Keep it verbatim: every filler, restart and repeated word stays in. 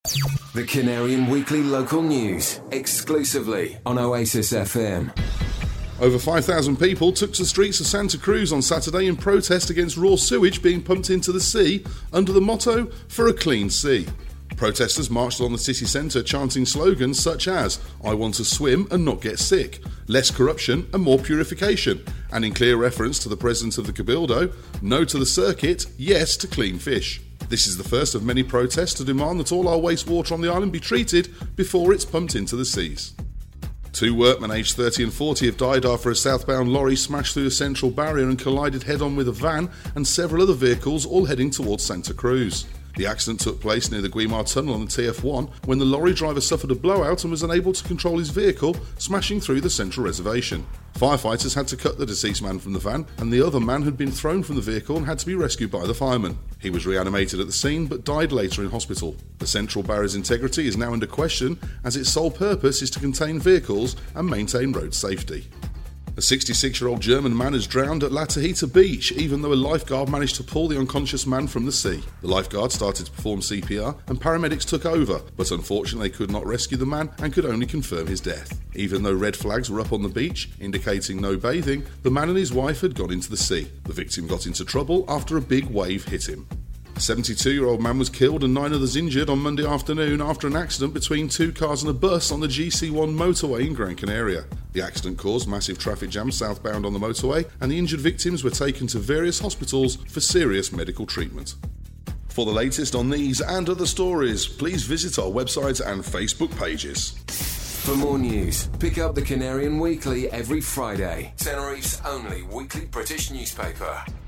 The Canarian Weekly Local News, exclusively on Oasis F M. Over five thousand people took to the streets of Santa Cruz on Saturday in protest against raw sewage being pumped into the sea under the motto, "For a Clean Sea." Protesters marched on the city centre chanting slogans such as, "I want to swim and not get sick," "Less corruption and more purification," and in clear reference to the president of the Cabildo, "No to the circuit, yes to clean fish." This is the first of many protests to demand that all our wastewater on the island be treated before it's pumped into the seas. Two workmen aged thirty and forty have died after a southbound lorry smashed through the central barrier and collided head-on with a van and several other vehicles all heading towards Santa Cruz. The accident took place near the Guimar Tunnel on the T F one when the lorry driver suffered a blowout and was unable to control his vehicle, smashing through the central reservation. Firefighters had to cut the deceased man from the van, and the other man had been thrown from the vehicle and had to be rescued by the firemen. He was reanimated at the scene but died later in hospital. The central barrier's integrity is now under question as its sole purpose is to contain vehicles and maintain road safety. A sixty-six-year-old German man is drowned at La Tahita Beach, even though a lifeguard managed to pull the unconscious man from the sea. The lifeguard started to perform C P R and paramedics took over, but unfortunately they could not rescue the man and could only confirm his death. Even though red flags were up on the beach, indicating no bathing, the man and his wife had gone into the sea. The victim got into trouble after a big wave hit him. A seventy-two-year-old man was killed and nine others injured on Monday afternoon after an accident between two cars and a bus on the G C one motorway in Gran Canaria. The accident caused massive traffic jams southbound on the motorway, and the injured victims were taken to various hospitals for serious medical treatment. For the latest on these and other stories, please visit our website and Facebook pages. For more news, pick up the Canarian Weekly every Friday, Tenerife's only weekly British newspaper.